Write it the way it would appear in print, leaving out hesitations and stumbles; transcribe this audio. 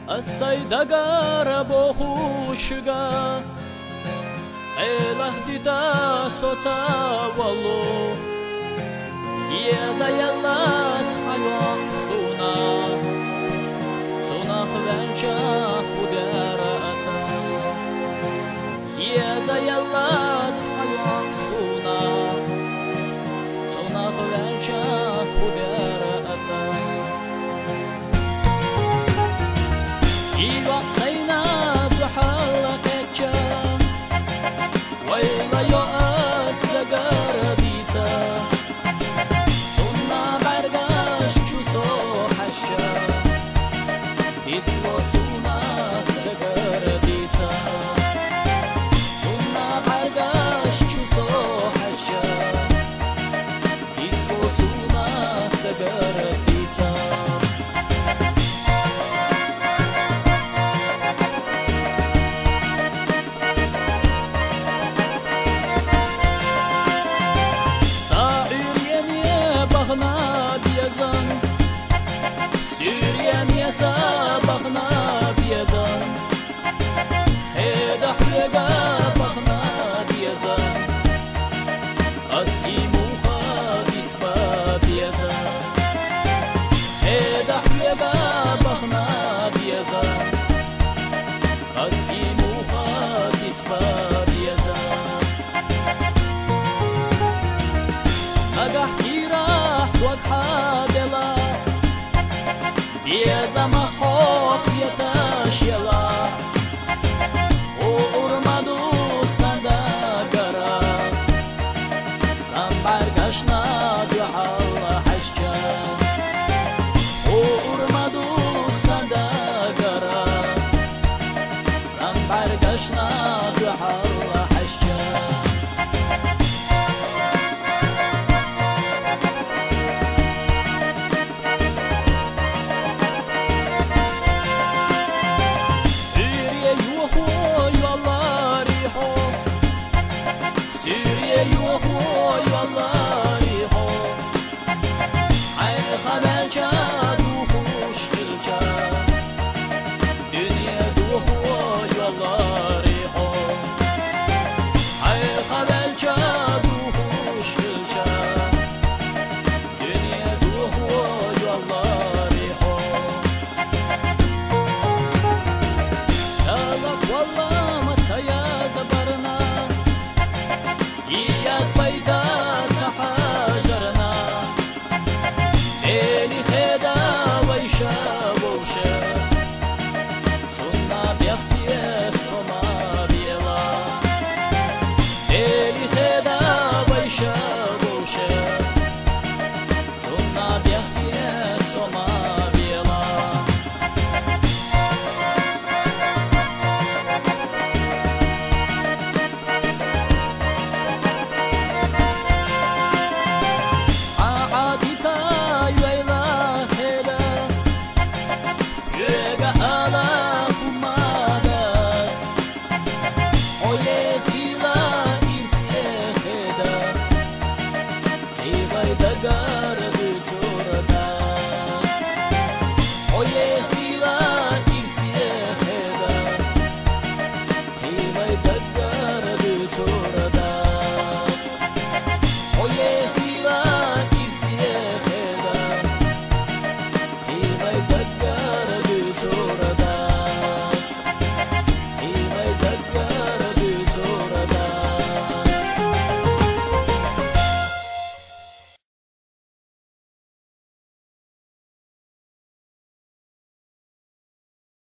السيدقار بوخوشقا إله ديدا صوتا والله يزايلات حيوان سونا خبنشا خدار أسا يزايلات حيوان سونا خبنشا خدار أسا يوق سينا دحلقتشا ويلا يؤس لقرديتا سنة برقاش جوسو حشا يتلو سنة لقرديتا سنة برقاش جوسو حشا يتلو سنة لقرديتا سوريان يسا بغنا بيزان خيدا حيقا بغنا بيزان أسكي موخا بيتبا بيزان خيدا حيقا بغنا بيزان أسكي موخا بيتبا بيزان أقح كيراح وقحا دلا يا ما خوف يتشيلا ورمادو صندقرا سنبرگشنا دحال حشجا ورمادو صندقرا سنبرگشنا دحال حشجا ياز بيدا سحاجرنا